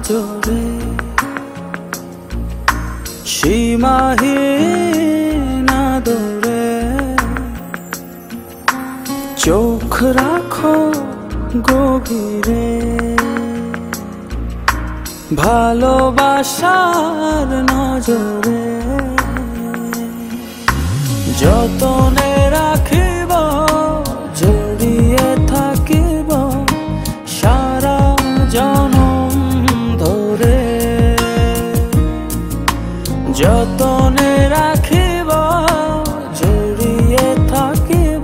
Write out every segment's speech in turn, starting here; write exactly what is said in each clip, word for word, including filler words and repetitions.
নজরে সীমাহীন আদরে চোখ রাখো গভীরে ভালোবাসার নজরে যতনে রাখিব জড়িয়ে থাকিব সারা জনম ধরে যতনে রাখিব জড়িয়ে থাকিব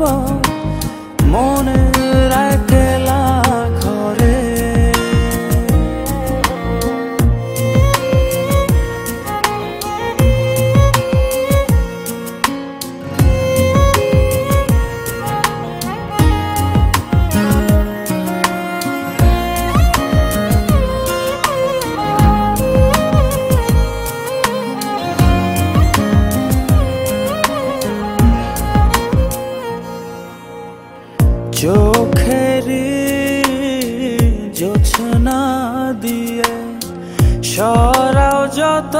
মনের একলা ঘরে চোখেরি জোছনা দিয়ে সরাও যত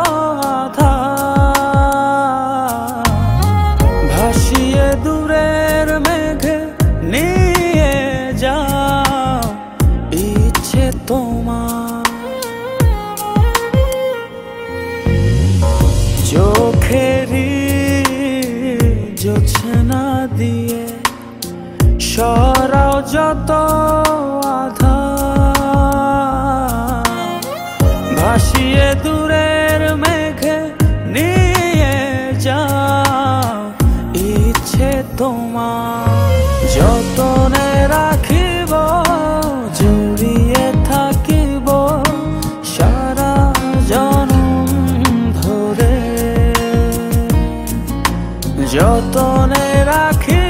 আধার ভাসিয়ে দূরের মেঘে নিয়ে যাও ইচ্ছে তোমার চোখেরি জোছনা দিয়ে সরাও যত আধার ভাসিয়ে দূরের মেঘে নিয়ে যাও ইচ্ছে তোমার যতনে রাখিব জড়িয়ে থাকিব সারা জনম ধরে যতনে রাখিব